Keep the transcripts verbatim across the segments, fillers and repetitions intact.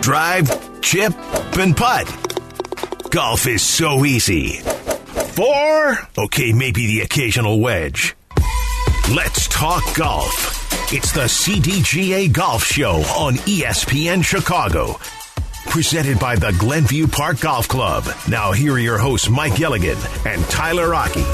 drive, chip, and putt. Golf is so easy. Four? Okay, maybe the occasional wedge. Let's talk golf. It's the C D G A Golf Show on E S P N Chicago. Presented by the Glenview Park Golf Club. Now here are your hosts, Mike Gilligan and Tyler Rocky.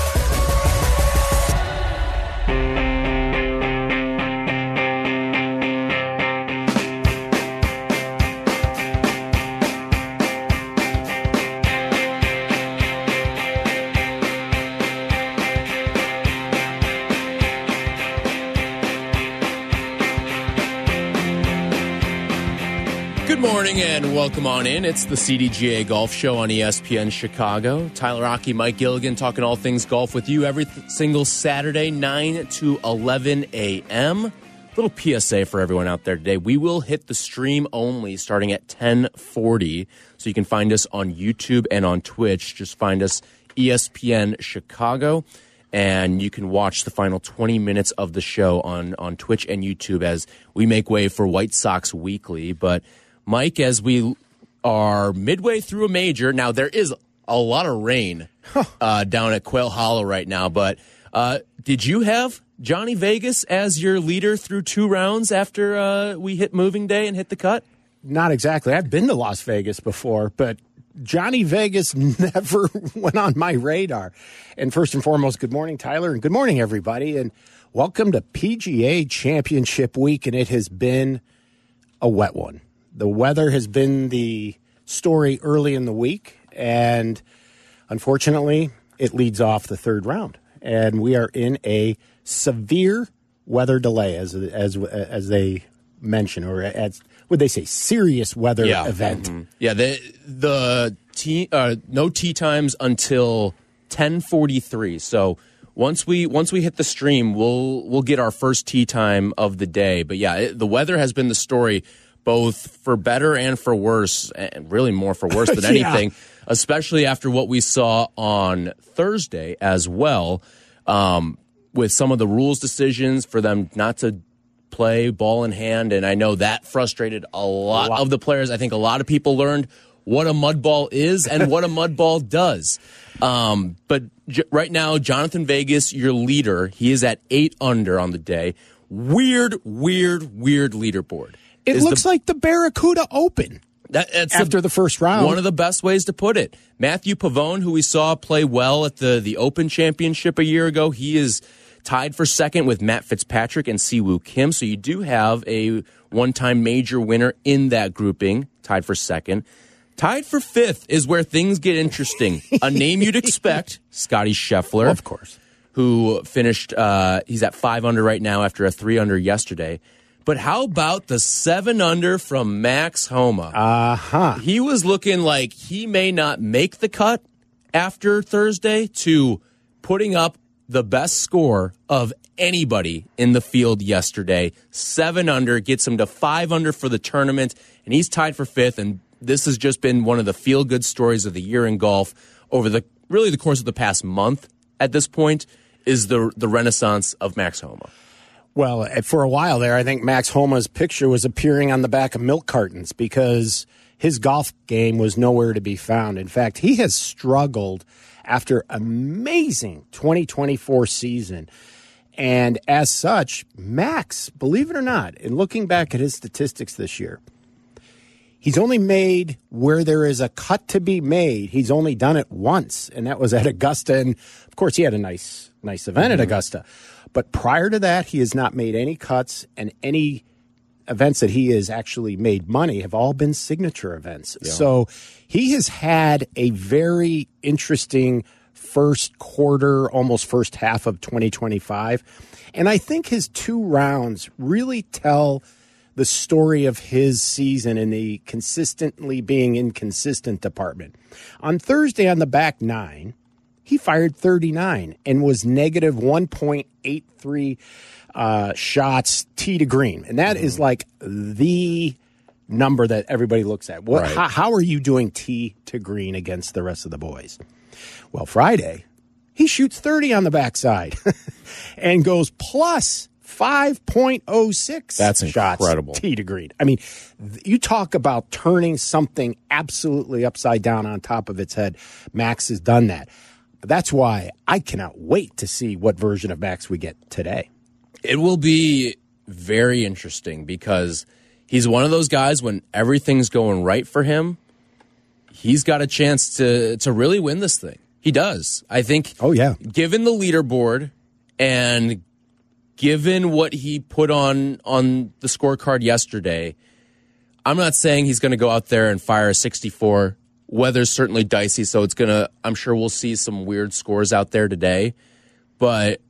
Good morning and welcome on in. It's the C D G A Golf Show on E S P N Chicago. Tyler Rocky, Mike Gilligan talking all things golf with you every th- single Saturday, nine to eleven a.m. Little P S A for everyone out there today. We will hit the stream only starting at ten forty. So you can find us on YouTube and on Twitch. Just find us E S P N Chicago. And you can watch the final twenty minutes of the show on, on Twitch and YouTube as we make way for White Sox Weekly. But Mike, as we are midway through a major, now there is a lot of rain uh, down at Quail Hollow right now, but uh, did you have Johnny Vegas as your leader through two rounds after uh, we hit moving day and hit the cut? Not exactly. I've been to Las Vegas before, but Johnny Vegas never went on my radar. And first and foremost, good morning, Tyler, and good morning, everybody, and welcome to P G A Championship Week, and it has been a wet one. The weather has been the story early in the week, and unfortunately, it leads off the third round. And we are in a severe weather delay, as as as they mention, or as would they say, serious weather yeah. event. Mm-hmm. Yeah, the the tea, uh, no tee times until ten forty-three. So once we once we hit the stream, we'll we'll get our first tee time of the day. But yeah, it, the weather has been the story, both for better and for worse, and really more for worse than anything, yeah. Especially after what we saw on Thursday as well, um, with some of the rules decisions for them not to play ball in hand. And I know that frustrated a lot, a lot. of the players. I think a lot of people learned what a mud ball is and what a mud ball does. Um, but j- right now, Jonathan Vegas, your leader, he is at eight under on the day. Weird, weird, weird leaderboard. It looks the, like the Barracuda Open that, that's after the, the first round. One of the best ways to put it. Matthew Pavone, who we saw play well at the, the Open Championship a year ago, he is tied for second with Matt Fitzpatrick and Siwoo Kim. So you do have a one-time major winner in that grouping, tied for second. Tied for fifth is where things get interesting. A name you'd expect, Scotty Scheffler. Of course. Who finished, uh, he's at five under right now after a three under yesterday. But how about the seven under from Max Homa? Uh-huh. He was looking like he may not make the cut after Thursday to putting up the best score of anybody in the field yesterday. Seven under gets him to five under for the tournament, and he's tied for fifth. And this has just been one of the feel-good stories of the year in golf over the really the course of the past month. At this point, is the the renaissance of Max Homa. Well, for a while there, I think Max Homa's picture was appearing on the back of milk cartons because his golf game was nowhere to be found. In fact, he has struggled after an amazing twenty twenty-four season. And as such, Max, believe it or not, in looking back at his statistics this year, he's only made where there is a cut to be made. He's only done it once, and that was at Augusta. And, of course, he had a nice, nice event mm-hmm. at Augusta. But prior to that, he has not made any cuts, and any events that he has actually made money have all been signature events. Yeah. So he has had a very interesting first quarter, almost first half of twenty twenty-five. And I think his two rounds really tell the story of his season in the consistently being inconsistent department. On Thursday on the back nine, he fired thirty-nine and was negative one point eight three uh, shots tee to green. And that mm-hmm. is like the number that everybody looks at. What, right. how, how are you doing tee to green against the rest of the boys? Well, Friday, he shoots thirty on the backside and goes plus five point oh six That's shots incredible. tee to green. I mean, th- you talk about turning something absolutely upside down on top of its head. Max has done that. That's why I cannot wait to see what version of Max we get today. It will be very interesting because he's one of those guys when everything's going right for him, he's got a chance to to really win this thing. He does. I think. Oh, yeah. Given the leaderboard and given what he put on on the scorecard yesterday, I'm not saying he's going to go out there and fire a sixty-four. Weather's certainly dicey, so it's going to, I'm sure we'll see some weird scores out there today. But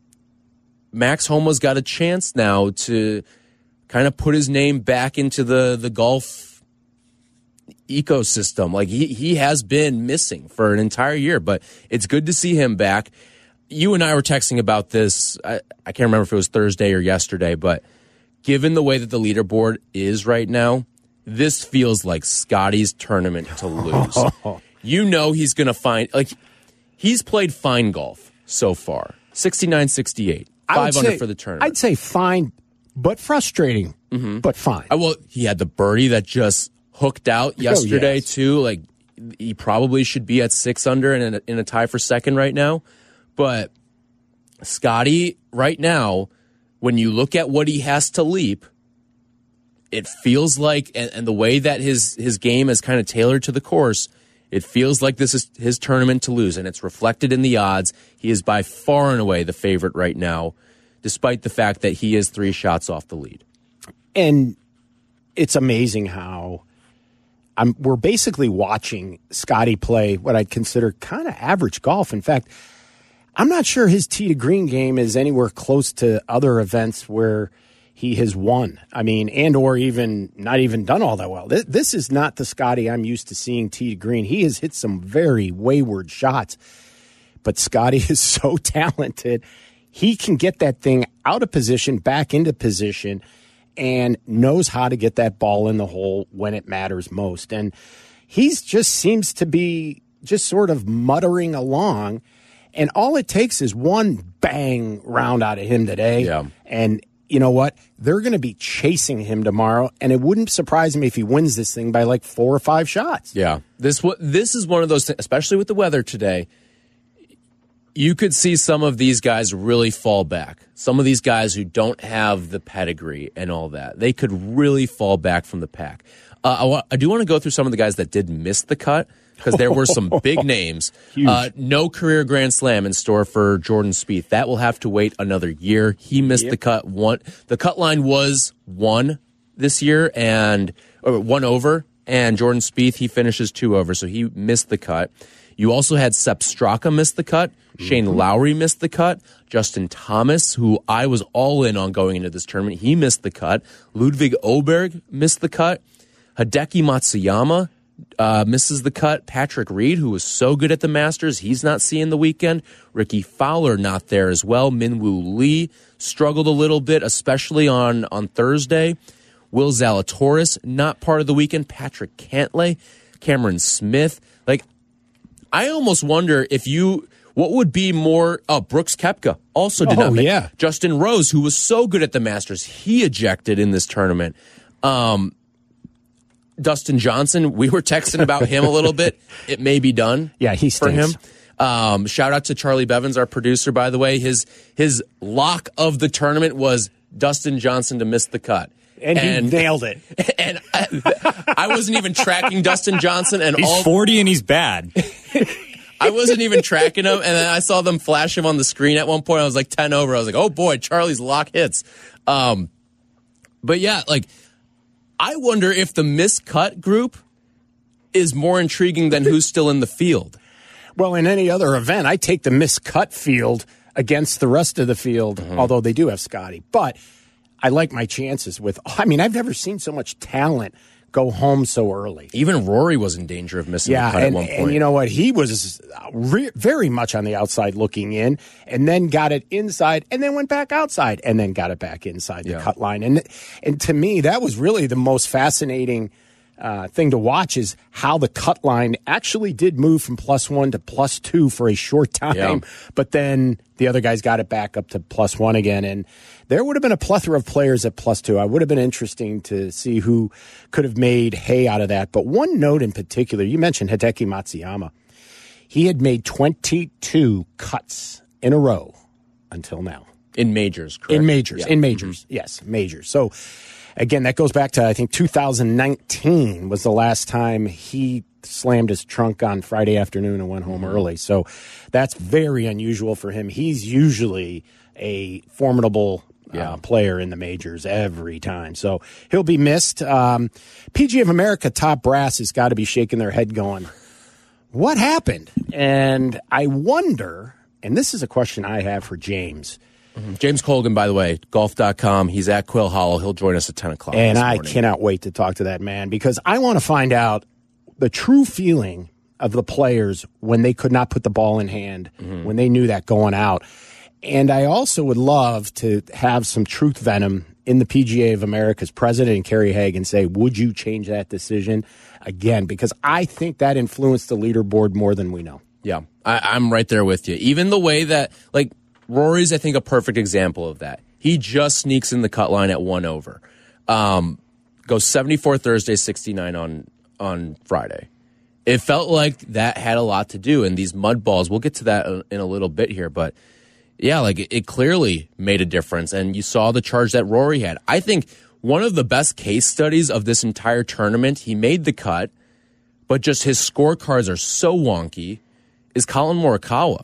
Max Homa's got a chance now to kind of put his name back into the, the golf ecosystem. Like, he, he has been missing for an entire year, but it's good to see him back. You and I were texting about this. I, I can't remember if it was Thursday or yesterday, but given the way that the leaderboard is right now, this feels like Scotty's tournament to lose. You know he's going to find, like, he's played fine golf so far. sixty-nine sixty-eight. Five under say, for the tournament. I'd say fine, but frustrating, mm-hmm. but fine. I, well, he had the birdie that just hooked out yesterday, oh, yes. too. Like, he probably should be at six under and in a, in a tie for second right now. But Scotty, right now, when you look at what he has to leap, it feels like, and, and the way that his, his game is kind of tailored to the course, it feels like this is his tournament to lose, and it's reflected in the odds. He is by far and away the favorite right now, despite the fact that he is three shots off the lead. And it's amazing how I'm, we're basically watching Scotty play what I'd consider kind of average golf. In fact, I'm not sure his tee to green game is anywhere close to other events where he has won. I mean, and or even not even done all that well. This, this is not the Scotty I'm used to seeing tee to green. He has hit some very wayward shots, but Scotty is so talented. He can get that thing out of position, back into position, and knows how to get that ball in the hole when it matters most. And he's just seems to be just sort of muttering along. And all it takes is one bang round out of him today. Yeah. And you know what? They're going to be chasing him tomorrow, and it wouldn't surprise me if he wins this thing by like four or five shots. Yeah. This this is one of those things, especially with the weather today, you could see some of these guys really fall back. Some of these guys who don't have the pedigree and all that, they could really fall back from the pack. Uh, I, wa- I do want to go through some of the guys that did miss the cut, because there were some big names. Uh, no career Grand Slam in store for Jordan Spieth. That will have to wait another year. He missed Yep. the cut. One, the cut line was one this year, and or one over. And Jordan Spieth, he finishes two over, so he missed the cut. You also had Sepp Straka miss the cut. Mm-hmm. Shane Lowry missed the cut. Justin Thomas, who I was all in on going into this tournament, he missed the cut. Ludwig Åberg missed the cut. Hideki Matsuyama Uh, misses the cut. Patrick Reed, who was so good at the Masters, he's not seeing the weekend. Ricky Fowler not there as well. Minwoo Lee struggled a little bit, especially on, on Thursday. Will Zalatoris not part of the weekend. Patrick Cantlay, Cameron Smith. Like, I almost wonder if you, what would be more, oh, Brooks Koepka also did Oh, not make. yeah. Justin Rose, who was so good at the Masters, he ejected in this tournament. Um, Dustin Johnson, we were texting about him a little bit. It may be done. Yeah, he for him. stinks. Um, shout out to Charlie Bevins, our producer, by the way. His his lock of the tournament was Dustin Johnson to miss the cut. And, and he nailed it. And I, I wasn't even tracking Dustin Johnson. And he's all, forty and he's bad. I wasn't even tracking him. And then I saw them flash him on the screen at one point. I was like ten over. I was like, oh boy, Charlie's lock hits. Um, but yeah, like, I wonder if the miscut group is more intriguing than who's still in the field. Well, in any other event, I take the miscut field against the rest of the field, mm-hmm. although they do have Scotty. But I like my chances with, I mean, I've never seen so much talent go home so early. Even Rory was in danger of missing yeah, the cut and, at one point. and you know what? He was re- very much on the outside looking in, and then got it inside, and then went back outside, and then got it back inside the yeah. cut line. And and to me, that was really the most fascinating uh, thing to watch is how the cut line actually did move from plus one to plus two for a short time. Yeah. But then the other guys got it back up to plus one again. And there would have been a plethora of players at plus two. I would have been interesting to see who could have made hay out of that. But one note in particular, you mentioned Hideki Matsuyama. He had made twenty-two cuts in a row until now. In majors, correct? In majors, yeah. in majors, mm-hmm. yes, majors. So, again, that goes back to, I think, two thousand nineteen was the last time he slammed his trunk on Friday afternoon and went home mm-hmm. early. So that's very unusual for him. He's usually a formidable yeah. uh, player in the majors every time. So he'll be missed. Um, P G A of America top brass has got to be shaking their head going, what happened? And I wonder, and this is a question I have for James. Mm-hmm. James Colgan, by the way, golf dot com. He's at Quill Hollow. He'll join us at ten o'clock. And I cannot wait to talk to that man because I want to find out the true feeling of the players when they could not put the ball in hand, mm-hmm. when they knew that going out. And I also would love to have some truth venom in the P G A of America's president and Kerry Haig and say, would you change that decision again? Because I think that influenced the leaderboard more than we know. Yeah, I, I'm right there with you. Even the way that, like, Rory's, I think, a perfect example of that. He just sneaks in the cut line at one over. Um, goes seventy-four Thursday, sixty-nine on, on Friday. It felt like that had a lot to do. And these mud balls, we'll get to that in a little bit here, but yeah, like it, it clearly made a difference. And you saw the charge that Rory had. I think one of the best case studies of this entire tournament, he made the cut, but just his scorecards are so wonky, is Colin Morikawa.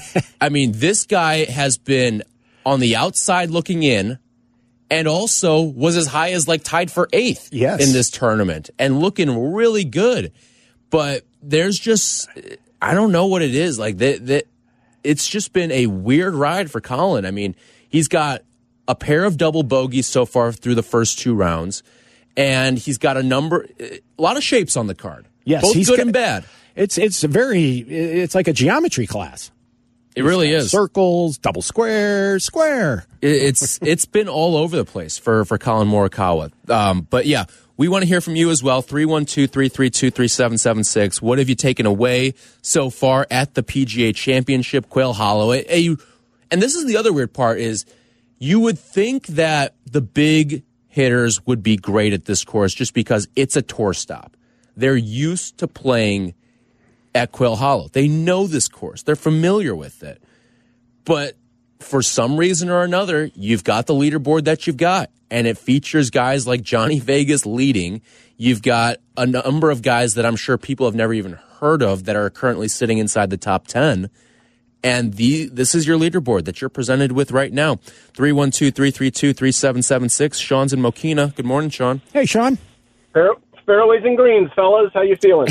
I mean, this guy has been on the outside looking in and also was as high as like tied for eighth yes. in this tournament and looking really good. But there's just, I don't know what it is. Like that, that it's just been a weird ride for Colin. I mean, he's got a pair of double bogeys so far through the first two rounds, and he's got a number, a lot of shapes on the card. Yes, both he's good got, and bad. It's it's very it's like a geometry class. It really is. Circles, double square, square. It's it's been all over the place for for Colin Morikawa. Um, but yeah, we want to hear from you as well. three one two, three three two, three seven seven six. What have you taken away so far at the P G A Championship, Quail Hollow? It, it, you, and this is the other weird part is you would think that the big hitters would be great at this course just because it's a tour stop. They're used to playing at Quail Hollow. They know this course. They're familiar with it. But for some reason or another, you've got the leaderboard that you've got, and it features guys like Johnny Vegas leading. You've got a number of guys that I'm sure people have never even heard of that are currently sitting inside the top ten. And the this is your leaderboard that you're presented with right now. three one two, three three two, three seven seven six. Sean's in Mokina. Good morning, Sean. Hey, Sean. Fair, fairways and greens, fellas. How you feeling?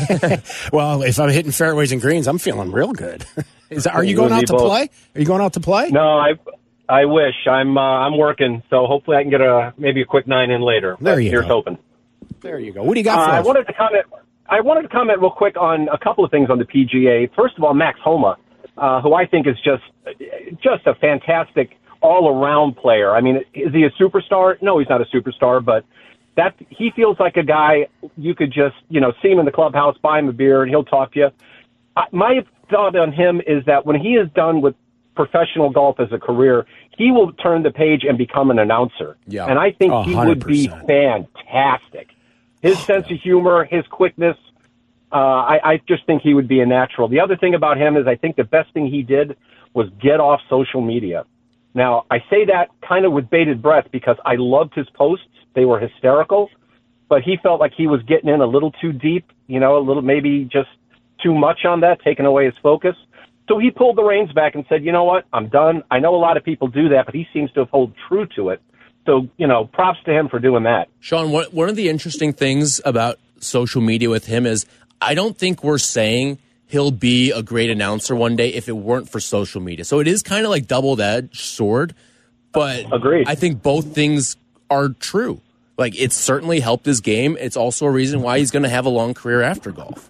Well, if I'm hitting fairways and greens, I'm feeling real good. Is that, are you going out to both. play? Are you going out to play? No, I I wish. I'm uh, I'm working, so hopefully I can get a maybe a quick nine in later. There you here's go. hoping. There you go. What do you got for uh, us? I wanted to comment. I wanted to comment real quick on a couple of things on the P G A. First of all, Max Homa, uh, who I think is just just a fantastic all-around player. I mean, is he a superstar? No, he's not a superstar, but that he feels like a guy you could just, you know, see him in the clubhouse, buy him a beer, and he'll talk to you. I, my thought on him is that when he is done with professional golf as a career, he will turn the page and become an announcer. Yeah. And I think one he hundred would be percent. fantastic. His sense of humor, his quickness, uh, I, I just think he would be a natural. The other thing about him is I think the best thing he did was get off social media. Now, I say that kind of with bated breath because I loved his posts. They were hysterical, but he felt like he was getting in a little too deep, you know, a little maybe just too much on that, taking away his focus. So he pulled the reins back and said, you know what, I'm done. I know a lot of people do that, but he seems to have held true to it. So, you know, props to him for doing that. Sean, one one of the interesting things about social media with him is I don't think we're saying he'll be a great announcer one day if it weren't for social media. So it is kind of like double-edged sword, but Agreed. I think both things are true. Like, it's certainly helped his game. It's also a reason why he's going to have a long career after golf.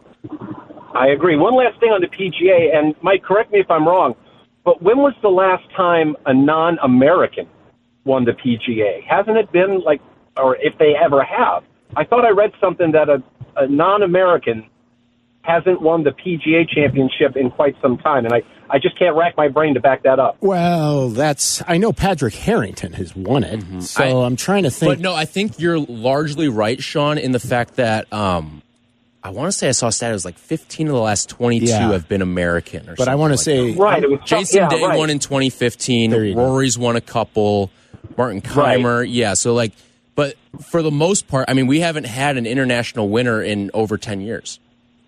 I agree. One last thing on the P G A, and Mike, correct me if I'm wrong, but when was the last time a non-American won the P G A? Hasn't it been like, or if they ever have, I thought I read something that a, a non-American hasn't won the P G A championship in quite some time, and I, I just can't rack my brain to back that up. Well, that's I know Patrick Harrington has won it, mm-hmm. so I, I'm trying to think. But no, I think you're largely right, Sean, in the fact that um, I want to say I saw a stat it was like fifteen of the last twenty-two yeah. have been American. Or but I want to like say that. right, it was Jason yeah, Day right. won in twenty fifteen. Rory's go. won a couple. Martin Keimer, right. yeah. So like, but for the most part, I mean, we haven't had an international winner in over ten years.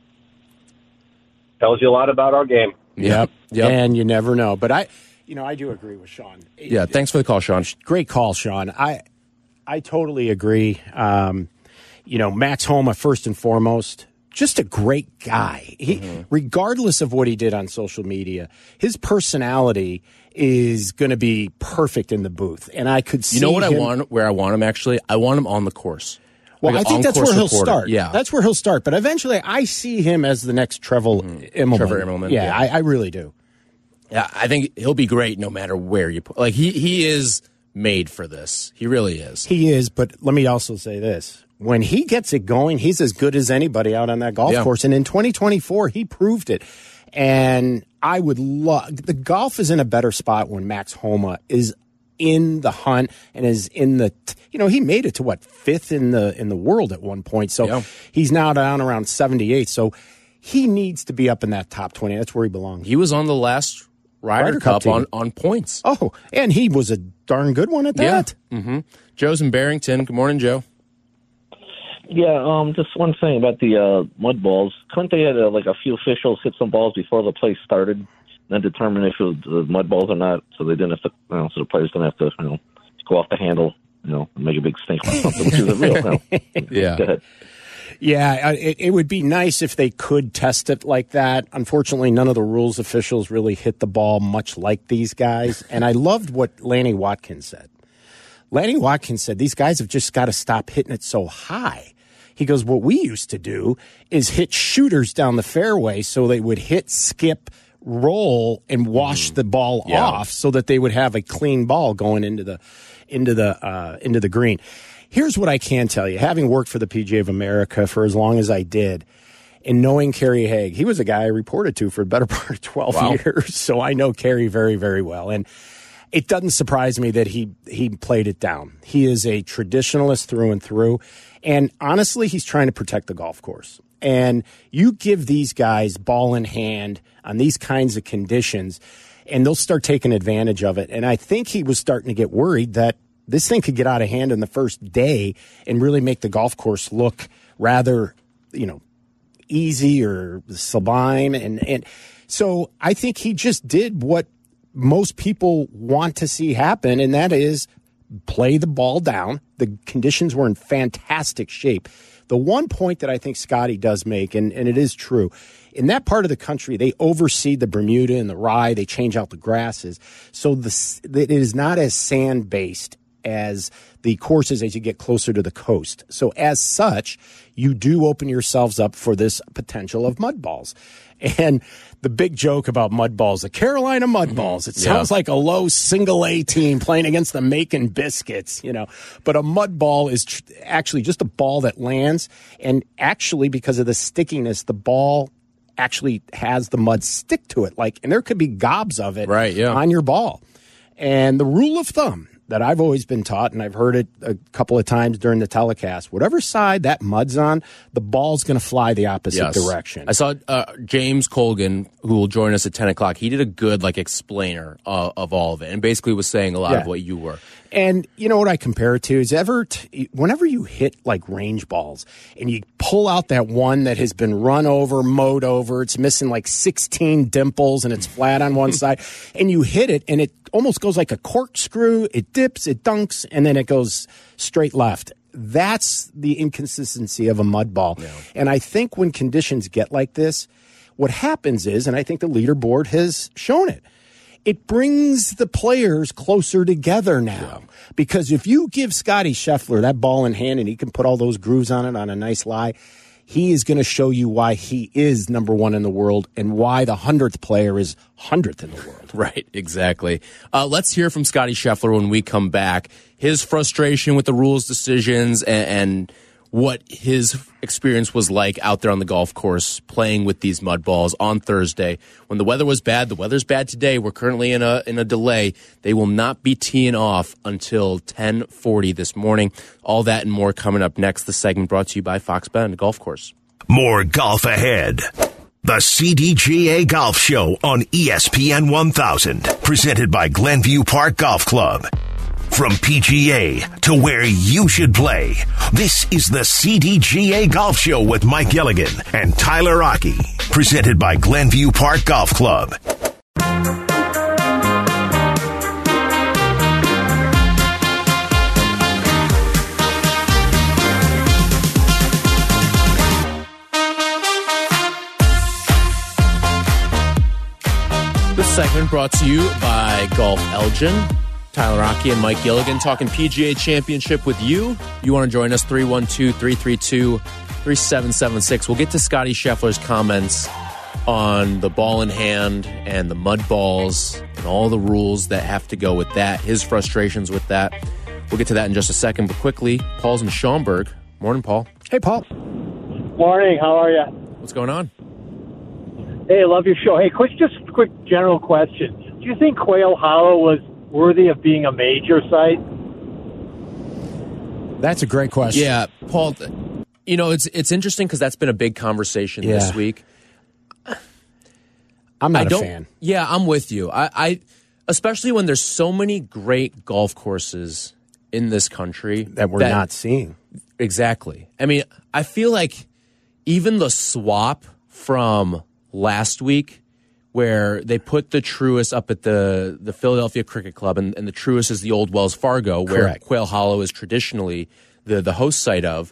Tells you a lot about our game. Yep. yep. And you never know. But I, you know, I do agree with Sean. Yeah. Thanks for the call, Sean. Great call, Sean. I, I totally agree. Um, you know, Max Homa, first and foremost, just a great guy. He, mm-hmm. regardless of what he did on social media, his personality is going to be perfect in the booth. And I could see You know what him, I want, where I want him actually? I want him on the course. Well, like I think that's where he'll reporter. start. Yeah. That's where he'll start. But eventually, I see him as the next Trevor mm-hmm. Immelman. Trevor Immelman. Yeah, yeah. I, I really do. Yeah, I think he'll be great no matter where you put. Like, he, he is made for this. He really is. He is, but let me also say this. When he gets it going, he's as good as anybody out on that golf yeah. course. And in twenty twenty-four, he proved it. And I would love – the golf is in a better spot when Max Homa is in the hunt and is in the – you know, he made it to, what, fifth in the in the world at one point. So yeah. he's now down around seventy-eight. So he needs to be up in that top twenty. That's where he belongs. He was on the last Ryder, Ryder Cup, Cup on, on points. Oh, and he was a darn good one at that. Yeah. Mm-hmm. Joe's in Barrington. Good morning, Joe. Yeah, um, just one thing about the uh, mud balls. Couldn't they have uh, like a few officials hit some balls before the play started, and then determine if it was uh, mud balls or not, so they didn't have to, you know, so the players didn't have to, you know, go off the handle, you know, and make a big stink or something to the real. You know. Yeah. Go ahead. Yeah, it, it would be nice if they could test it like that. Unfortunately, none of the rules officials really hit the ball much like these guys. And I loved what Lanny Watkins said. Lanny Watkins said these guys have just got to stop hitting it so high. He goes, what we used to do is hit shooters down the fairway so they would hit, skip, roll, and wash mm. the ball yeah. off so that they would have a clean ball going into the into the uh, into the green. Here's what I can tell you. Having worked for the P G A of America for as long as I did, and knowing Kerry Haigh, he was a guy I reported to for the better part of twelve wow. years, so I know Kerry very, very well. And it doesn't surprise me that he he played it down. He is a traditionalist through and through. And honestly, he's trying to protect the golf course. And you give these guys ball in hand on these kinds of conditions, and they'll start taking advantage of it. And I think he was starting to get worried that this thing could get out of hand in the first day and really make the golf course look rather, you know, easy or sublime. And, and so I think he just did what most people want to see happen, and that is play the ball down. The conditions were in fantastic shape. The one point that I think Scotty does make, and, and it is true, in that part of the country, they overseed the Bermuda and the Rye. They change out the grasses. So the, it is not as sand-based as the courses as you get closer to the coast. So as such, you do open yourselves up for this potential of mud balls. And the big joke about mud balls, the Carolina mud balls, it sounds yeah. like a low single A team playing against the Macon Biscuits, you know. But a mud ball is tr- actually just a ball that lands. And actually, because of the stickiness, the ball actually has the mud stick to it. Like, and there could be gobs of it right, yeah. on your ball. And the rule of thumb that I've always been taught, and I've heard it a couple of times during the telecast, whatever side that mud's on, the ball's going to fly the opposite yes. direction. I saw uh, James Colgan, who will join us at ten o'clock. He did a good like explainer uh, of all of it, and basically was saying a lot yeah. of what you were. And you know what I compare it to is ever t- whenever you hit like range balls and you pull out that one that has been run over, mowed over, it's missing like sixteen dimples and it's flat on one side, and you hit it and it almost goes like a corkscrew. It dips, it dunks, and then it goes straight left. That's the inconsistency of a mud ball. Yeah. And I think when conditions get like this, what happens is, and I think the leaderboard has shown it, it brings the players closer together now. Yeah. Because if you give Scotty Scheffler that ball in hand and he can put all those grooves on it on a nice lie, he is going to show you why he is number one in the world and why the hundredth player is hundredth in the world. Right, exactly. Uh, let's hear from Scotty Scheffler when we come back. His frustration with the rules decisions and, and what his experience was like out there on the golf course playing with these mud balls on Thursday. When the weather was bad, the weather's bad today. We're currently in a in a delay. They will not be teeing off until ten forty this morning. All that and more coming up next. The segment brought to you by Fox Bend Golf Course. More golf ahead. The C D G A Golf Show on E S P N one thousand, presented by Glenview Park Golf Club. From P G A to where you should play, this is the C D G A Golf Show with Mike Gilligan and Tyler Rocky, presented by Glenview Park Golf Club. This segment brought to you by Golf Elgin. Tyler Rocky and Mike Gilligan talking P G A Championship with you. You want to join us, three one two, three three two, three seven seven six. We'll get to Scotty Scheffler's comments on the ball in hand and the mud balls and all the rules that have to go with that, his frustrations with that. We'll get to that in just a second, but quickly, Paul's in Schaumburg. Morning, Paul. Hey, Paul. Morning. How are you? What's going on? Hey, I love your show. Hey, quick, just a quick general question. Do you think Quail Hollow was worthy of being a major site? That's a great question. Yeah, Paul, you know, it's it's interesting because that's been a big conversation Yeah. this week. I'm not I a don't, fan. Yeah, I'm with you. I, I especially when there's so many great golf courses in this country That we're not seeing. Exactly. I mean, I feel like even the swap from last week, where they put the Truist up at the, the Philadelphia Cricket Club, and, and the Truist is the old Wells Fargo, where Correct. Quail Hollow is traditionally the, the host site of.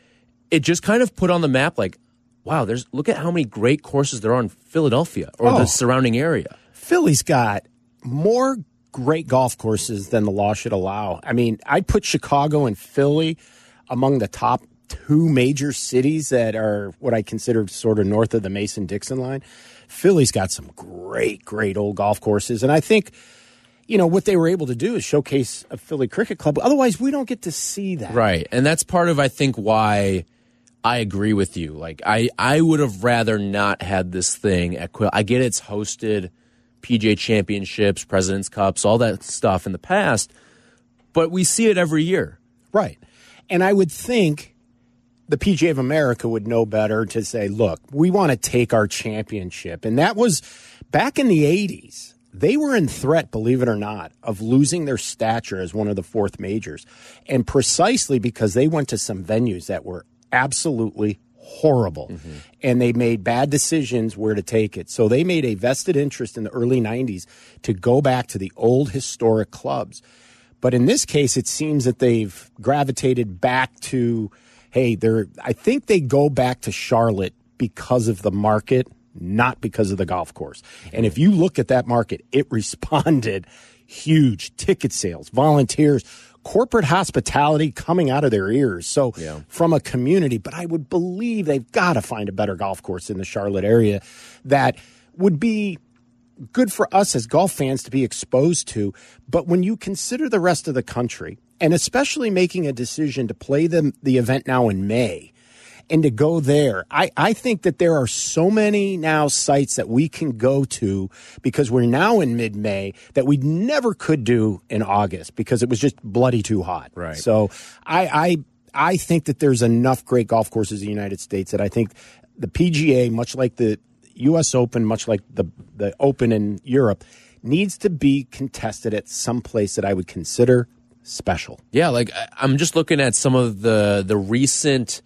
It just kind of put on the map, like, wow, there's look at how many great courses there are in Philadelphia or Oh. the surrounding area. Philly's got more great golf courses than the law should allow. I mean, I'd put Chicago and Philly among the top two major cities that are what I consider sort of north of the Mason-Dixon line. Philly's got some great, great old golf courses. And I think, you know, what they were able to do is showcase a Philly Cricket Club. Otherwise, we don't get to see that. Right. And that's part of, I think, why I agree with you. Like, I, I would have rather not had this thing at Quail. I get it's hosted P G A Championships, President's Cups, all that stuff in the past, but we see it every year. Right. And I would think the P G A of America would know better to say, look, we want to take our championship. And that was back in the eighties. They were in threat, believe it or not, of losing their stature as one of the fourth majors. And precisely because they went to some venues that were absolutely horrible. Mm-hmm. And they made bad decisions where to take it. So they made a vested interest in the early nineties to go back to the old historic clubs. But in this case, it seems that they've gravitated back to, hey, they're, I think they go back to Charlotte because of the market, not because of the golf course. And if you look at that market, it responded huge. Ticket sales, volunteers, corporate hospitality coming out of their ears. So yeah. from a community, but I would believe they've got to find a better golf course in the Charlotte area that would be good for us as golf fans to be exposed to. But when you consider the rest of the country, and especially making a decision to play the, the event now in May and to go there, I, I think that there are so many now sites that we can go to because we're now in mid-May that we never could do in August because it was just bloody too hot. Right. So I, I, I think that there's enough great golf courses in the United States that I think the P G A, much like the U S Open, much like the, the Open in Europe, needs to be contested at some place that I would consider special. Yeah, like I'm just looking at some of the the recent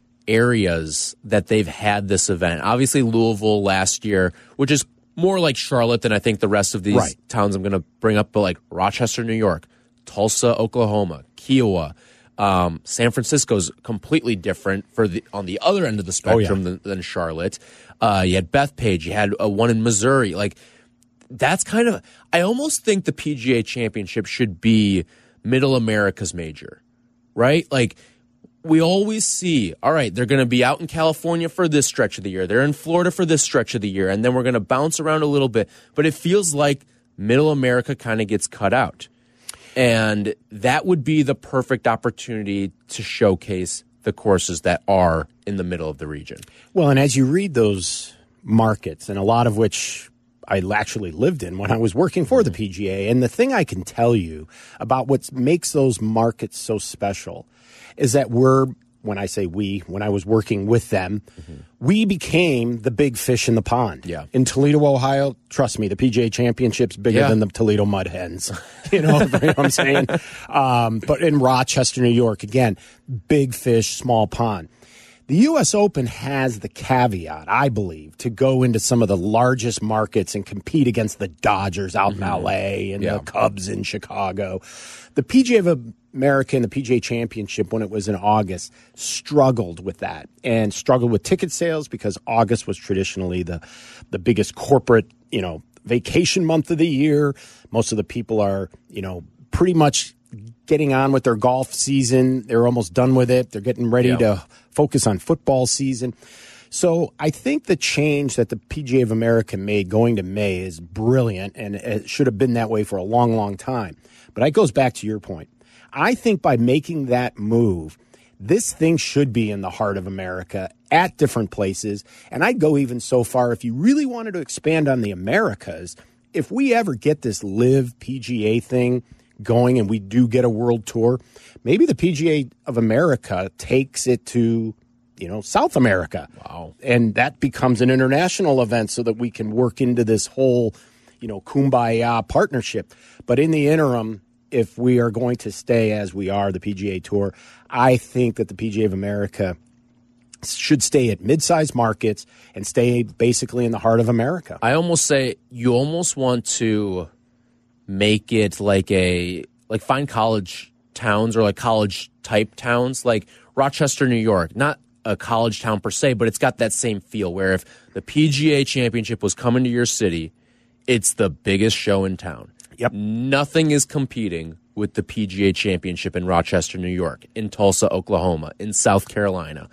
areas that they've had this event. Obviously, Louisville last year, which is more like Charlotte than I think the rest of these right. towns I'm going to bring up, but like Rochester, New York, Tulsa, Oklahoma, Kiowa, um, San Francisco's completely different for the on the other end of the spectrum oh, yeah. than, than Charlotte. Uh, you had Bethpage, you had a one in Missouri. Like that's kind of, I almost think the P G A Championship should be Middle America's major, right? Like we always see, all right, they're going to be out in California for this stretch of the year. They're in Florida for this stretch of the year. And then we're going to bounce around a little bit. But it feels like Middle America kind of gets cut out. And that would be the perfect opportunity to showcase the courses that are in the middle of the region. Well, and as you read those markets, and a lot of which I actually lived in when I was working for the P G A, and the thing I can tell you about what makes those markets so special is that we're, when I say we, when I was working with them, mm-hmm. we became the big fish in the pond. Yeah. In Toledo, Ohio, trust me, the P G A Championship's bigger yeah. than the Toledo Mud Hens. You know, you know what I'm saying? Um, but in Rochester, New York, again, big fish, small pond. The U S Open has the caveat, I believe, to go into some of the largest markets and compete against the Dodgers out mm-hmm. in L A and yeah. the Cubs in Chicago. The P G A of America and the P G A Championship, when it was in August, struggled with that and struggled with ticket sales because August was traditionally the, the biggest corporate, you know, vacation month of the year. Most of the people are, you know, pretty much getting on with their golf season. They're almost done with it. They're getting ready yeah. to focus on football season. So I think the change that the P G A of America made going to May is brilliant, and it should have been that way for a long, long time. But it goes back to your point. I think by making that move, this thing should be in the heart of America at different places. And I'd go even so far, if you really wanted to expand on the Americas, if we ever get this Live P G A thing going and we do get a world tour, maybe the P G A of America takes it to, you know, South America. Wow. And that becomes an international event so that we can work into this whole, you know, kumbaya partnership. But in the interim, if we are going to stay as we are, the P G A Tour, I think that the P G A of America should stay at mid-sized markets and stay basically in the heart of America. I almost say you almost want to make it like a, like find college towns or like college type towns, like Rochester, New York, not a college town per se, but it's got that same feel where if the P G A Championship was coming to your city, it's the biggest show in town. Yep. Nothing is competing with the P G A Championship in Rochester, New York, in Tulsa, Oklahoma, in South Carolina.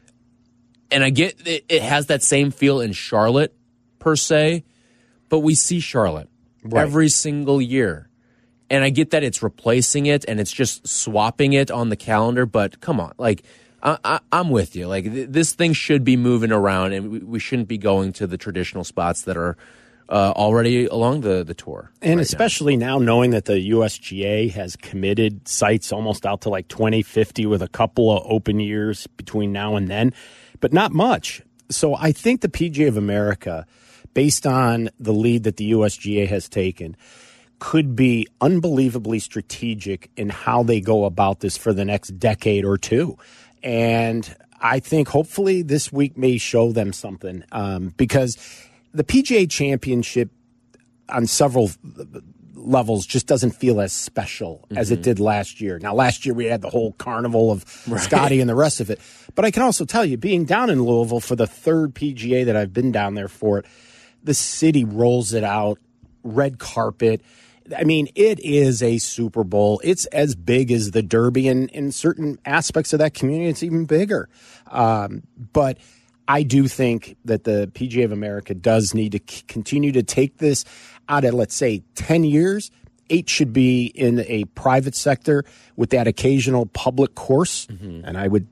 And I get it, it has that same feel in Charlotte, per se, but we see Charlotte right. every single year. And I get that it's replacing it and it's just swapping it on the calendar, but come on, like, I, I, I'm with you. Like, th- this thing should be moving around, and we, we shouldn't be going to the traditional spots that are Uh, already along the, the tour. And right especially now. now knowing that the U S G A has committed sites almost out to like twenty fifty with a couple of open years between now and then, but not much. So I think the P G A of America, based on the lead that the U S G A has taken, could be unbelievably strategic in how they go about this for the next decade or two. And I think hopefully this week may show them something um, because the P G A Championship on several levels just doesn't feel as special mm-hmm. as it did last year. Now, last year we had the whole carnival of right. Scotty and the rest of it. But I can also tell you, being down in Louisville for the third P G A that I've been down there for it, the city rolls it out, red carpet. I mean, it is a Super Bowl. It's as big as the Derby, and in certain aspects of that community, it's even bigger. Um, but I do think that the P G A of America does need to c- continue to take this out at, let's say, ten years. Eight should be in a private sector with that occasional public course. Mm-hmm. And I would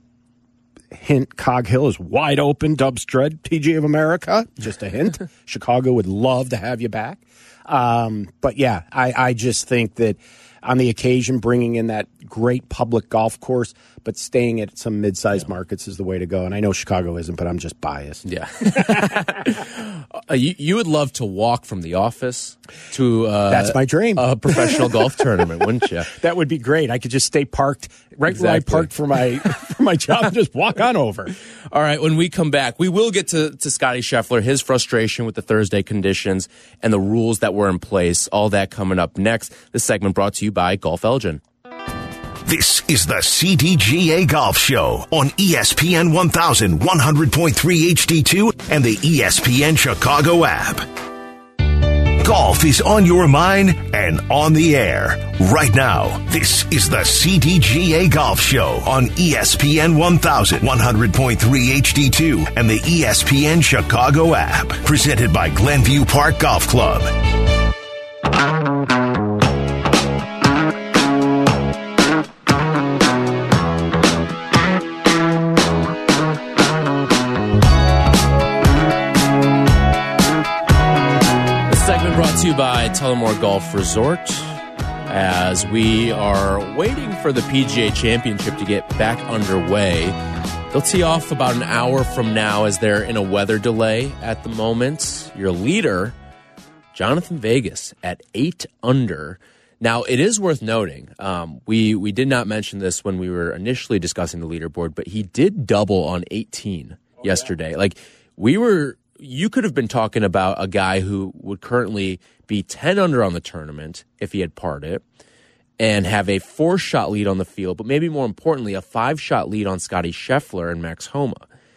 hint Cog Hill is wide open, Dubs Dread, P G A of America. Just a hint. Chicago would love to have you back. Um, but, yeah, I, I just think that on the occasion, bringing in that great public golf course, but staying at some mid-sized yeah. markets is the way to go. And I know Chicago isn't, but I'm just biased. Yeah. uh, you, you would love to walk from the office to uh, that's my dream. A professional golf tournament, wouldn't you? That would be great. I could just stay parked right exactly. where I parked for my for my job and just walk on over. All right, when we come back, we will get to, to Scotty Scheffler, his frustration with the Thursday conditions and the rules that were in place, all that coming up next. This segment brought to you by Golf Elgin. This is the C D G A Golf Show on E S P N one thousand one hundred point three H D two and the E S P N Chicago app. Golf is on your mind and on the air right now. This is the C D G A Golf Show on E S P N one thousand one hundred point three H D two and the E S P N Chicago app. Presented by Glenview Park Golf Club. to you by Tullamore Golf Resort as we are waiting for the P G A Championship to get back underway. They'll tee off about an hour from now as they're in a weather delay at the moment. Your leader, Jonathan Vegas, at eight under. Now, it is worth noting, um, we, we did not mention this when we were initially discussing the leaderboard, but he did double on eighteen oh, yesterday. Yeah. Like, we were, you could have been talking about a guy who would currently be ten under on the tournament if he had parred it and have a four-shot lead on the field, but maybe more importantly, a five-shot lead on Scotty Scheffler and Max Homa.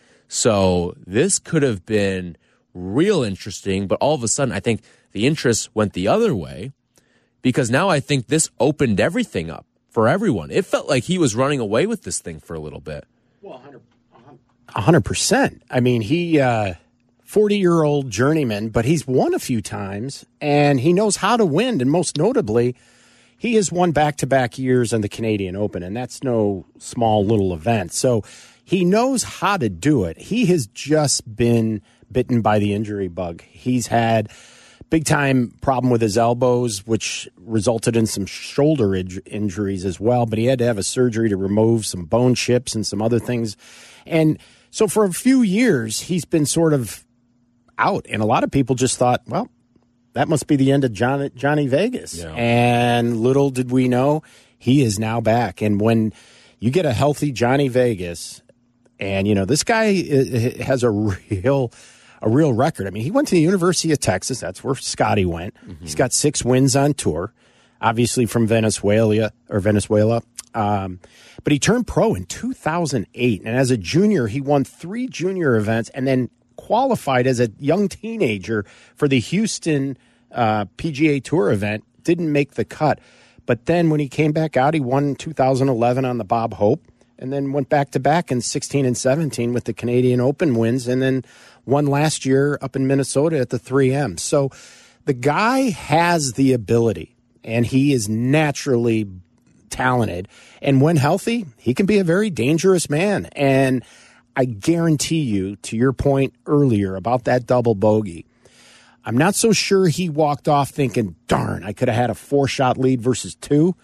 So this could have been real interesting, but all of a sudden, I think the interest went the other way because now I think this opened everything up for everyone. It felt like he was running away with this thing for a little bit. Well, one hundred percent. I mean, he, uh, forty-year-old journeyman, but he's won a few times, and he knows how to win, and most notably, he has won back-to-back years in the Canadian Open, and that's no small little event. So he knows how to do it. He has just been bitten by the injury bug. He's had big-time problem with his elbows, which resulted in some shoulder in- injuries as well, but he had to have a surgery to remove some bone chips and some other things. And so for a few years, he's been sort of out, and a lot of people just thought, well, that must be the end of John, Johnny Vegas. Yeah. And little did we know, he is now back. And when you get a healthy Johnny Vegas, and, you know, this guy has a real a real record. I mean, he went to the University of Texas. That's where Scotty went. Mm-hmm. He's got six wins on tour, obviously from Venezuela or Venezuela. Um, but he turned pro in two thousand eight. And as a junior, he won three junior events and then qualified as a young teenager for the Houston uh, P G A Tour event. Didn't make the cut. But then when he came back out, he won in two thousand eleven on the Bob Hope, and then went back-to-back in sixteen and seventeen with the Canadian Open wins, and then won last year up in Minnesota at the three M. So the guy has the ability, and he is naturally talented. And when healthy, he can be a very dangerous man. And I guarantee you, to your point earlier about that double bogey, I'm not so sure he walked off thinking, darn, I could have had a four-shot lead versus two.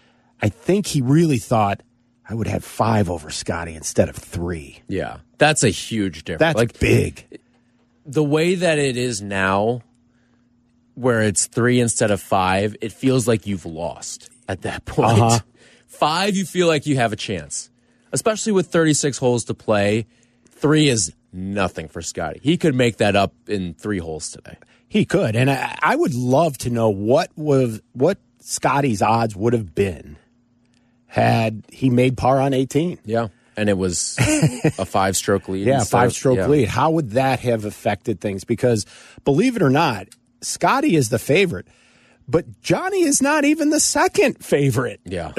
I think he really thought, I would have five over Scotty instead of three. Yeah, that's a huge difference. That's like, big. The way that it is now, where it's three instead of five, it feels like you've lost at that point. Uh-huh. Five, you feel like you have a chance, especially with thirty-six holes to play. Three is nothing for Scotty. He could make that up in three holes today. He could, and I, I would love to know what was what Scotty's odds would have been had he made par on eighteen. Yeah, and it was a five-stroke lead. Yeah, five-stroke yeah. lead. How would that have affected things? Because, believe it or not, Scotty is the favorite, but Johnny is not even the second favorite. Yeah.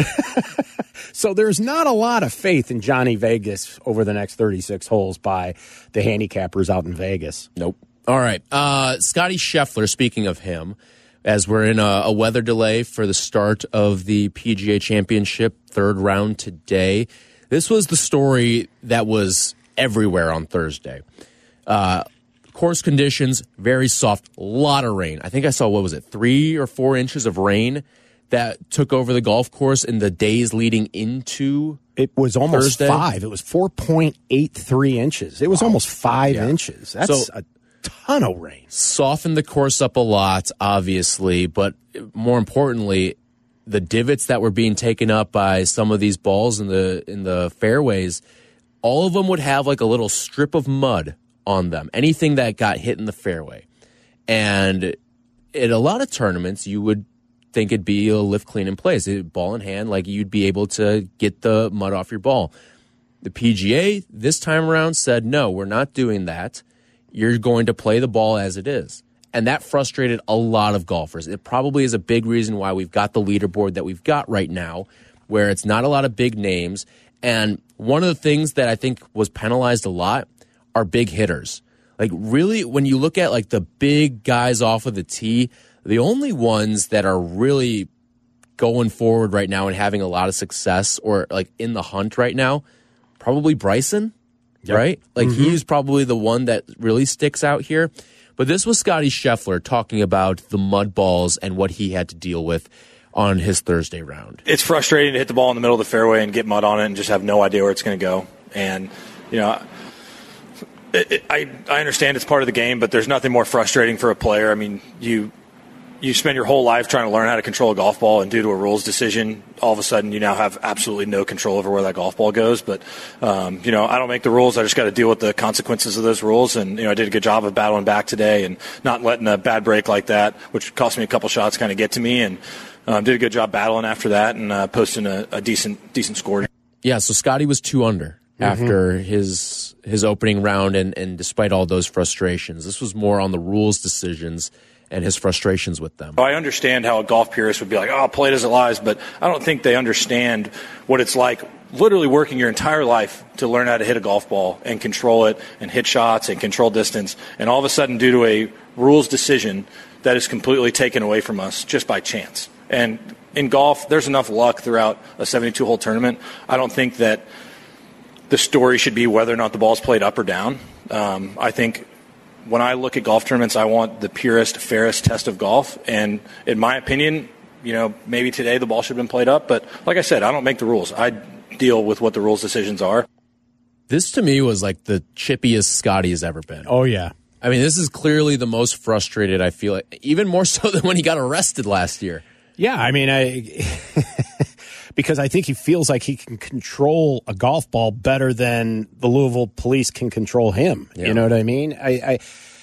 So there's not a lot of faith in Johnny Vegas over the next thirty-six holes by the handicappers out in Vegas. Nope. All right. Uh, Scotty Scheffler, speaking of him, as we're in a, a weather delay for the start of the P G A Championship, third round today. This was the story that was everywhere on Thursday. Uh, course conditions, very soft, a lot of rain. I think I saw, what was it, three or four inches of rain that took over the golf course in the days leading into It was almost Thursday. five. It was four point eight three inches. It was wow. almost five yeah. inches. That's so, a ton of rain. Softened the course up a lot, obviously, but more importantly, the divots that were being taken up by some of these balls in the in the fairways, all of them would have like a little strip of mud on them. Anything that got hit in the fairway. And in a lot of tournaments, you would think it'd be a lift clean in place. It, ball in hand, like you'd be able to get the mud off your ball. The P G A this time around said, no, we're not doing that. You're going to play the ball as it is. And that frustrated a lot of golfers. It probably is a big reason why we've got the leaderboard that we've got right now, where it's not a lot of big names. And one of the things that I think was penalized a lot are big hitters. Like really, when you look at like the big guys off of the tee, the only ones that are really going forward right now and having a lot of success or like in the hunt right now, probably Bryson, Yep. right? Like Mm-hmm. he's probably the one that really sticks out here. But this was Scotty Scheffler talking about the mud balls and what he had to deal with on his Thursday round. It's frustrating to hit the ball in the middle of the fairway and get mud on it and just have no idea where it's going to go. And, you know, it, it, I I understand it's part of the game, but there's nothing more frustrating for a player. I mean, you you spend your whole life trying to learn how to control a golf ball, and due to a rules decision, all of a sudden you now have absolutely no control over where that golf ball goes. But, um, you know, I don't make the rules. I just got to deal with the consequences of those rules. And, you know, I did a good job of battling back today and not letting a bad break like that, which cost me a couple shots, kind of get to me. And um, did a good job battling after that and uh, posting a, a decent decent score. Yeah, so Scotty was two under mm-hmm. after his his opening round, and, and despite all those frustrations. This was more on the rules decisions and his frustrations with them. I understand how a golf purist would be like, oh, play it as it lies, but I don't think they understand what it's like literally working your entire life to learn how to hit a golf ball and control it and hit shots and control distance, and all of a sudden due to a rules decision that is completely taken away from us just by chance. And in golf, there's enough luck throughout a seventy-two hole tournament. I don't think that the story should be whether or not the ball's played up or down. Um, I think when I look at golf tournaments, I want the purest, fairest test of golf. And in my opinion, you know, maybe today the ball should have been played up. But like I said, I don't make the rules. I deal with what the rules decisions are. This to me was like the chippiest Scotty has ever been. Oh, yeah. I mean, this is clearly the most frustrated I feel, like, even more so than when he got arrested last year. Yeah, I mean, I because I think he feels like he can control a golf ball better than the Louisville police can control him. Yeah. You know what I mean? I, I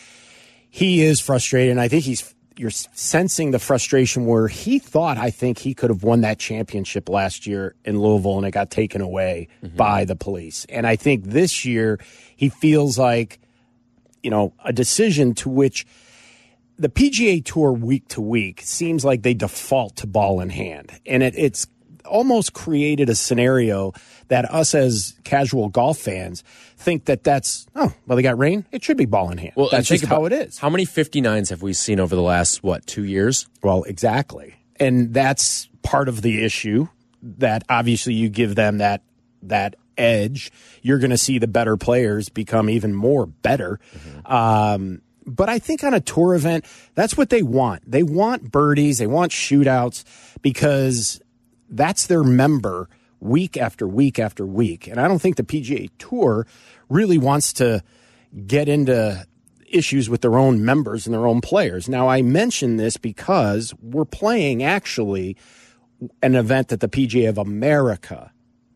he is frustrated, and I think he's you're sensing the frustration where he thought, I think, he could have won that championship last year in Louisville, and it got taken away mm-hmm. by the police. And I think this year he feels like, you know, a decision to which the P G A Tour week to week seems like they default to ball in hand. And it, it's almost created a scenario that us as casual golf fans think that that's, oh, well, they got rain. It should be ball in hand. Well, that's just how it is. How many fifty-nines have we seen over the last, what, two years? Well, exactly. And that's part of the issue, that obviously you give them that that edge. You're going to see the better players become even more better. Mm-hmm. Um But I think on a tour event, that's what they want. They want birdies. They want shootouts because that's their member week after week after week. And I don't think the P G A Tour really wants to get into issues with their own members and their own players. Now, I mention this because we're playing actually an event that the P G A of America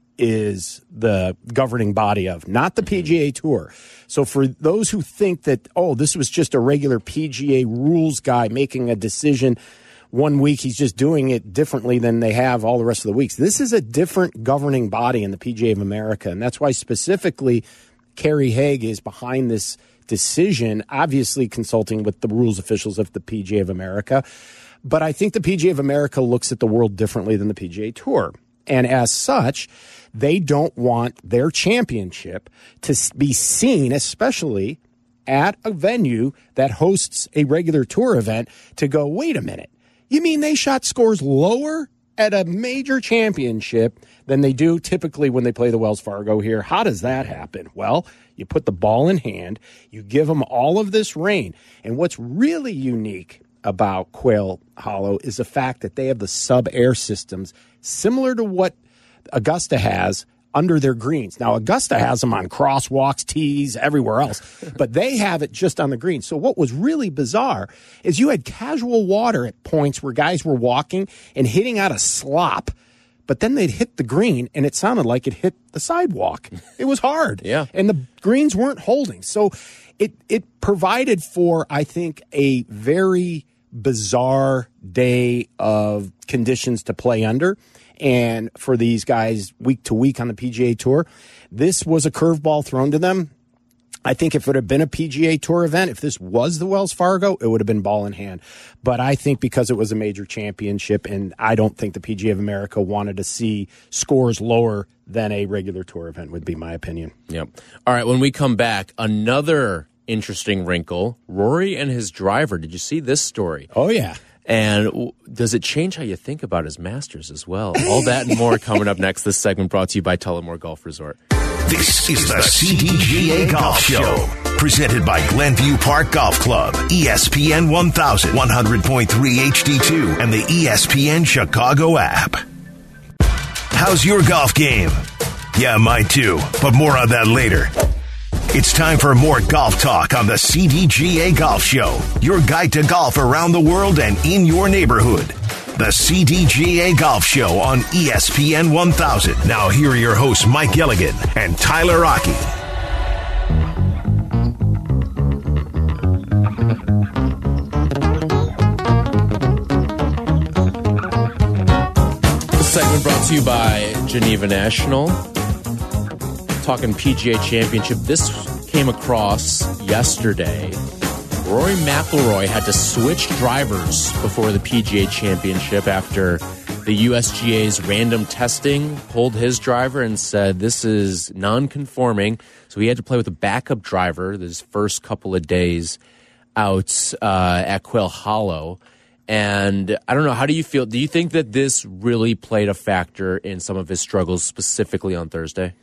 is the governing body of, not the P G A Tour. So for those who think that, oh, this was just a regular P G A rules guy making a decision one week, he's just doing it differently than they have all the rest of the weeks. This is a different governing body in the P G A of America, and that's why specifically Kerry Haigh is behind this decision, obviously consulting with the rules officials of the P G A of America. But I think the P G A of America looks at the world differently than the P G A Tour. And as such, they don't want their championship to be seen, especially at a venue that hosts a regular tour event, to go, wait a minute, you mean they shot scores lower at a major championship than they do typically when they play the Wells Fargo here? How does that happen? Well, you put the ball in hand, you give them all of this rain. And what's really unique about Quail Hollow is the fact that they have the sub-air systems similar to what Augusta has under their greens. Now, Augusta has them on crosswalks, tees, everywhere else, but they have it just on the green. So what was really bizarre is you had casual water at points where guys were walking and hitting out a slop, but then they'd hit the green and it sounded like it hit the sidewalk. It was hard. Yeah. And the greens weren't holding. So it, it provided for, I think, a very bizarre day of conditions to play under. And for these guys week to week on the P G A Tour, this was a curveball thrown to them. I think if it had been a P G A Tour event, if this was the Wells Fargo, it would have been ball in hand. But I think because it was a major championship, and I don't think the P G A of America wanted to see scores lower than a regular tour event, would be my opinion. Yep. All right, when we come back, another interesting wrinkle, Rory and his driver. Did you see this story? Oh, yeah. And does it change how you think about his Masters as well? All that and more coming up next. This segment brought to you by Tullamore Golf Resort. This is the C D G A Golf Show, presented by Glenview Park Golf Club, E S P N one thousand, one hundred point three H D two, and the E S P N Chicago app. How's your golf game? Yeah, mine too, but more on that later. It's time for more golf talk on the C D G A Golf Show, your guide to golf around the world and in your neighborhood. The C D G A Golf Show on E S P N one thousand. Now here are your hosts, Mike Gilligan and Tyler Rocky. This segment brought to you by Geneva National. Talking P G A Championship. This came across yesterday. Rory McIlroy had to switch drivers before the P G A Championship after the U S G A's random testing pulled his driver and said this is non-conforming. So he had to play with a backup driver his first couple of days out uh, at Quail Hollow. And I don't know, how do you feel? Do you think that this really played a factor in some of his struggles, specifically on Thursday?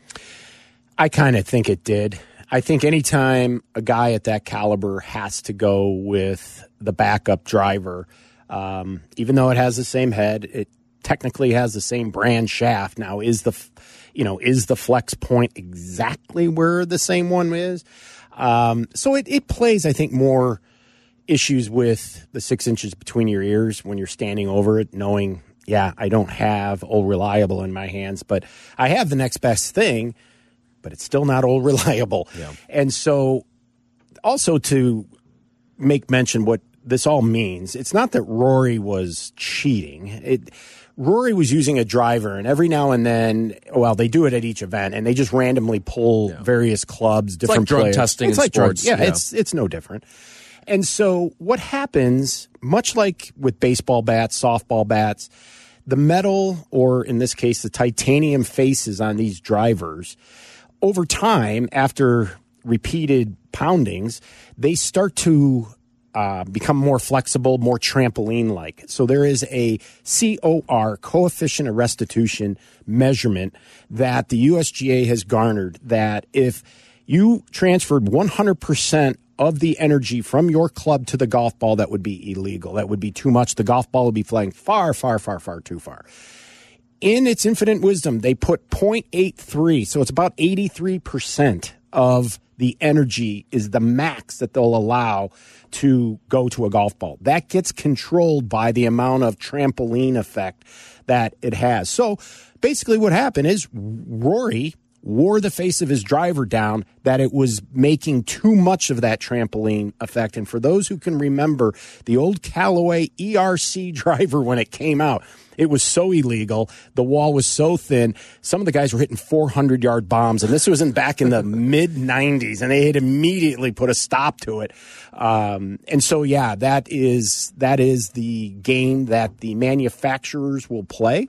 I kind of think it did. I think anytime a guy at that caliber has to go with the backup driver, um, even though it has the same head, it technically has the same brand shaft. Now, is the, you know, is the flex point exactly where the same one is? Um, so it, it plays, I think, more issues with the six inches between your ears when you're standing over it, knowing, yeah, I don't have Old Reliable in my hands, but I have the next best thing. But it's still not Old Reliable. Yeah. And so also to make mention what this all means, it's not that Rory was cheating. It, Rory was using a driver, and every now and then, well, they do it at each event, and they just randomly pull yeah. various clubs, different it's like drug players. testing it's in like sports. Drug, yeah, yeah, it's it's no different. And so what happens, much like with baseball bats, softball bats, the metal, or in this case, the titanium faces on these drivers, over time, after repeated poundings, they start to uh, become more flexible, more trampoline-like. So there is a C O R, coefficient of restitution measurement, that the U S G A has garnered, that if you transferred one hundred percent of the energy from your club to the golf ball, that would be illegal. That would be too much. The golf ball would be flying far, far, far, far too far. In its infinite wisdom, they put zero point eight three, so it's about eighty-three percent of the energy is the max that they'll allow to go to a golf ball. That gets controlled by the amount of trampoline effect that it has. So basically what happened is Rory wore the face of his driver down, that it was making too much of that trampoline effect. And for those who can remember the old Callaway E R C driver when it came out, it was so illegal. The wall was so thin. Some of the guys were hitting four hundred yard bombs, and this was in back in the mid nineties, and they had immediately put a stop to it. Um, and so, yeah, that is that is the game that the manufacturers will play.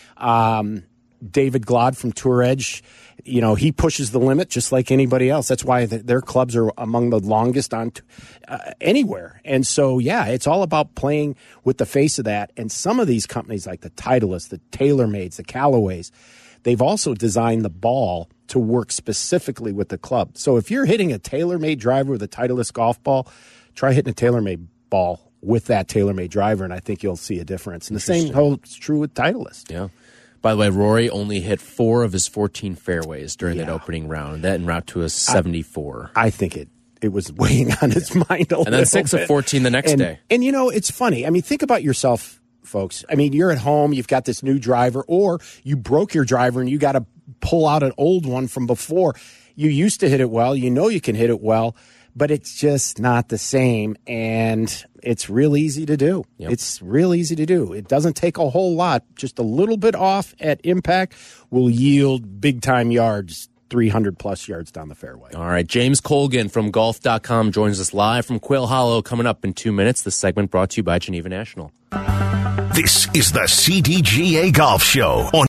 Um, David Glod from Tour Edge, you know, he pushes the limit just like anybody else. That's why the, their clubs are among the longest on t- uh, anywhere. And so, yeah, it's all about playing with the face of that. And some of these companies like the Titleist, the TaylorMades, the Callaways, they've also designed the ball to work specifically with the club. So if you're hitting a TaylorMade driver with a Titleist golf ball, try hitting a TaylorMade ball with that TaylorMade driver, and I think you'll see a difference. And the same holds true with Titleist. Yeah. By the way, Rory only hit four of his fourteen fairways during yeah. that opening round. That en route to a seventy-four. I, I think it it was weighing on his mind a and little bit. And then six of fourteen the next and, day. And, you know, it's funny. I mean, think about yourself, folks. I mean, you're at home, you've got this new driver, or you broke your driver and you got to pull out an old one from before. You used to hit it well. You know you can hit it well, but it's just not the same. And it's real easy to do. Yep. It's real easy to do. It doesn't take a whole lot. Just a little bit off at impact will yield big-time yards, three hundred plus yards down the fairway. All right. James Colgan from golf dot com joins us live from Quail Hollow coming up in two minutes. This segment brought to you by Geneva National. This is the C D G A Golf Show on